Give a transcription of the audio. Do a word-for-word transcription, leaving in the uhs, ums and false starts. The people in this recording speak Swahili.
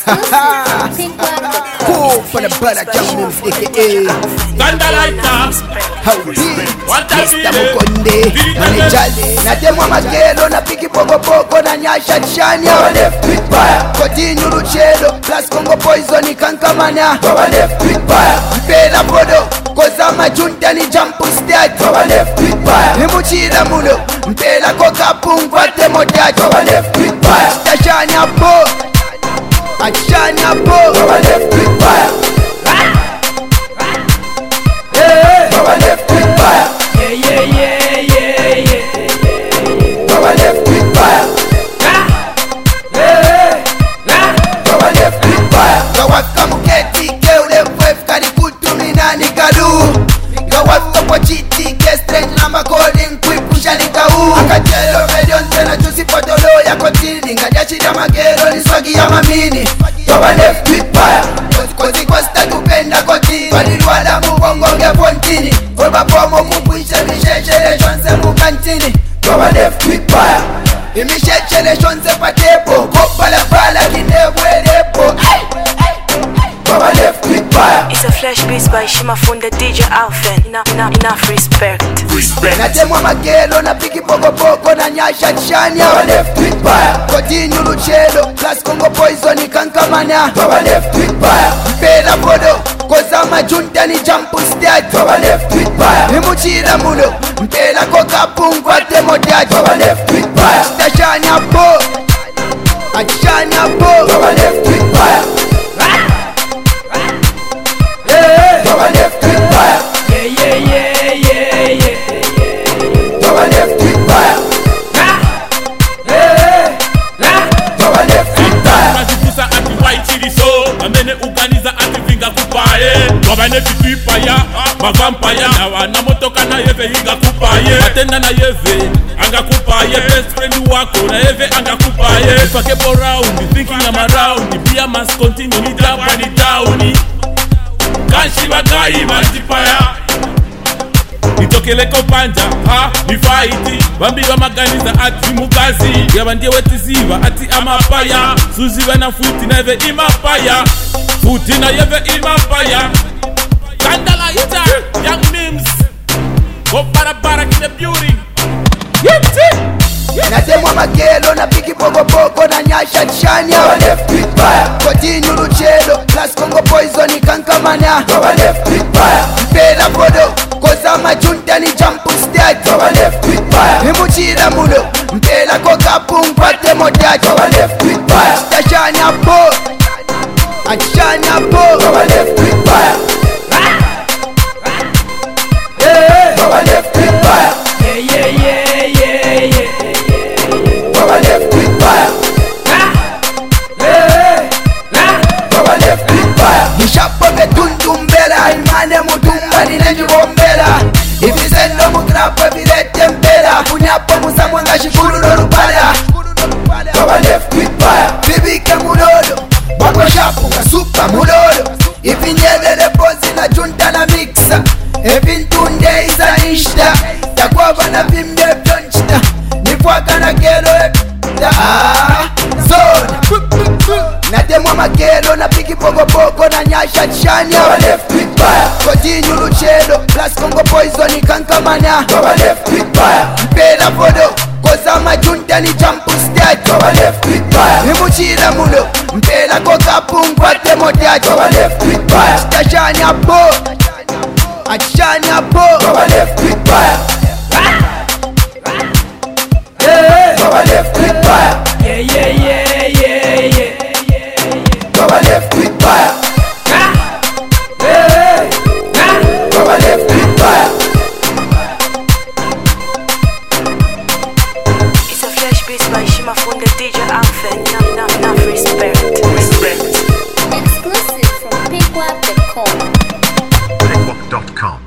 Cool for the brother Jam aka Gandalaita Howdy What a Mister video. Mukonde Manijali Na temwa magelo na piki pogo pogo na nyasha chanya Baba left quick fire Continue Luchelo Plus Congo Poison kankamana Baba left quick fire Mpela podo Koza majunta ni jump stage Baba left quick fire Nimuchira muno Mpela koka pungwa temo daji Baba left quick fire Tashanya po Achanya po Baba left quick fire Hey Baba left quick fire Yeah yeah yeah yeah yeah Baba left quick fire Hey Baba left quick fire Gawaka muketi keule fwef kani kutumina ni gadu Gawaka kwa chiti ke strange lamba calling quick pusha ni kau Akajelo medion tena chusi potolo ya kotini Ngajachi ya magero ni swagi ya mamini Baba left quick fire Kozi kwa sta kupenda kotini Walilwala mubongo nge fontini Kolba pomo kupuisha mishechele chonse mukantini Baba left quick fire Imishechele chonse patepo Kopala pala kinebwelepo Baba left quick fire It's a flash beats by Shima from the D J Alphen. Enough, enough, enough respect. Respect Na temwa magelo na piki pogo pogo na nyasha chanya Baba left quick fire Continue Luchelo Plus Congo Poison kankamana Baba left quick fire Mpela podo Koza majunta ni jump stage Baba left quick fire Nimuchira muno Mpela koka pungwa temo daji Baba left quick fire Tashanya po Achanya po Baba left quick fire Hey Baba left quick fire Yeah yeah yeah yeah yeah Baba left quick fire Hey Baba left quick fire Mazikusa ati waichiriso Amene uganiza ati vinga kupaye Wabane vitipaya Mavampaya Na wana motoka na yeve hinga kupaye Matenda na yeve Anga kupaye Best friend wako na yeve anga kupaye Fake po round Thinking I'm around Pia must continue Ni japa ni downi Kanshi bagai mantipaya Nitokeleko panja, ha, ni fighti Bambi wa maganiza ati mugazi Yaba ndiye wetiziva ati amapaya Suziva na futi na yeve imapaya Futi na yeve imapaya Kandala ita, young memes Go para para in the beauty Yeti Na temwa magelo na piki pogo pogo na nyasha chanya Baba left quick fire Continue Luchelo Plus Congo Poison kankamana Baba left quick fire Mpela podo Koza majunta ni jump stage Baba left quick fire Nimuchira muno Mpela koka pungwa temo daji Baba left quick fire Tashanya po Achanya po Baba left quick fire Hey Baba left quick fire Yeah yeah yeah yeah yeah Baba left quick fire Hey Baba left quick fire Nishapo betundu mbela Imane mudumba ninenjubo mbela Ifisendo mugrapo virete mbela Punyapo musamwanga shikuru norubala Baba left quick fire Bibike mulodo Bako shapu nga super mulodo Ifinyelele pozi na junta na mixa Evintunde isa nishta Takwaba na vimbe plonchita Nifwaka na kero epita Zone Na temwa magelo na piki pogo pogo na nyasha chanya Baba left quick fire Continue Luchelo Plus Congo Poison kankamana Baba left quick fire Mpela podo Koza majunta ni jump stage Baba left quick fire Nimuchira muno Mpela koka pungwa temo daji Baba left quick fire Tashanya po Achanya po Baba left quick fire Hey Baba left quick fire Yeah yeah yeah yeah yeah Baba left quick fire Hey Baba left quick fire It's a flash beats by Shima from the D J Alphen. Enough, enough, enough respect. Respect Exclusive from pickwap dot com. pickwap dot com